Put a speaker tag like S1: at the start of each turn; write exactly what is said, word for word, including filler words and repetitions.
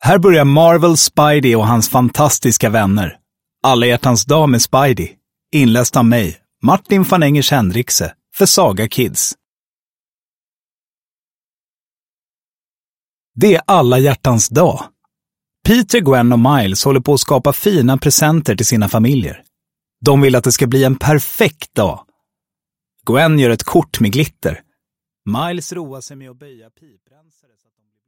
S1: Här börjar Marvel Spidey och hans fantastiska vänner. Alla hjärtans dag med Spidey. Inläst av mig, Martin van Engers Henrikse, för Saga Kids. Det är alla hjärtans dag. Peter, Gwen och Miles håller på att skapa fina presenter till sina familjer. De vill att det ska bli en perfekt dag. Gwen gör ett kort med glitter. Miles roar sig med att böja piprensare så att de blir...